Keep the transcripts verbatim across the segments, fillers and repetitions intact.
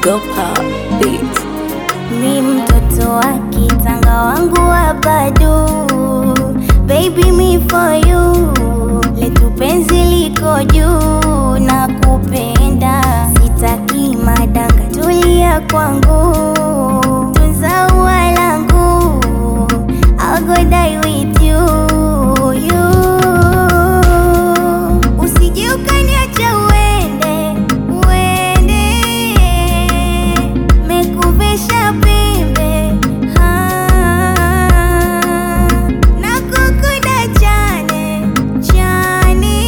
Go Pop Beats. Mi mtoto wa kitanga wangu wa badu, baby me for you, letu penzi liko juu na kupenda, sitaki madanga, tulia kwangu, tunza ua langu, I'll go die with you, you. Usije ukaniacha uende, uende, mekuvesha pembe, na kukuda chane, chane,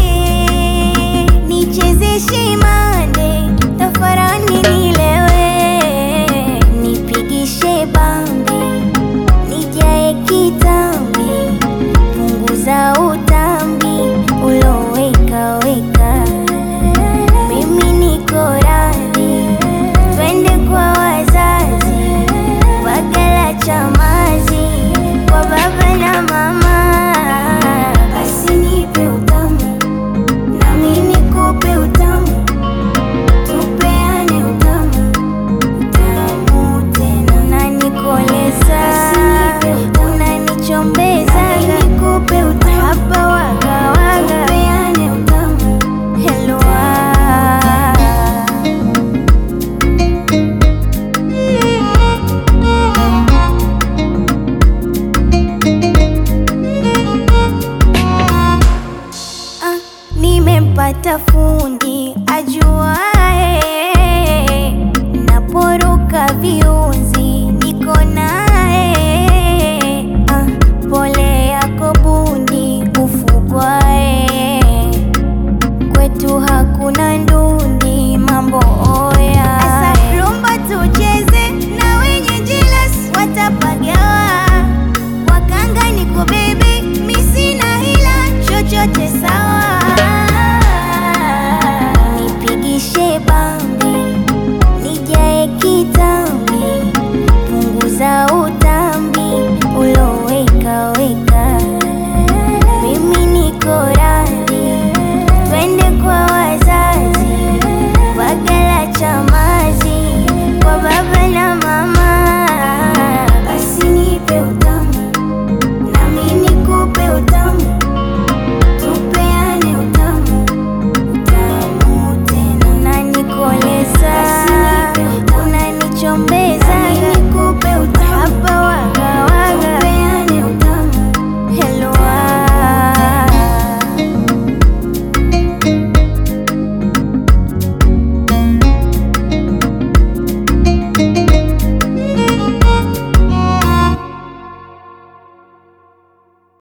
nichezeshe mande, tafarani nilewe, nipigishe bambi, nijae kitambi, punguza utambi, uloweka weka, mimi niko radhi, twende kwa wazazi, Mbagala Chamazi, kwa baba na mama, basi nipe utamu, nami nikupe utamu, tupeane utamu, utamu tena, unanikoleza, unanichombeza, nikupe utamu, hapa waga waga, tupeane utamu, hello nimempata fundi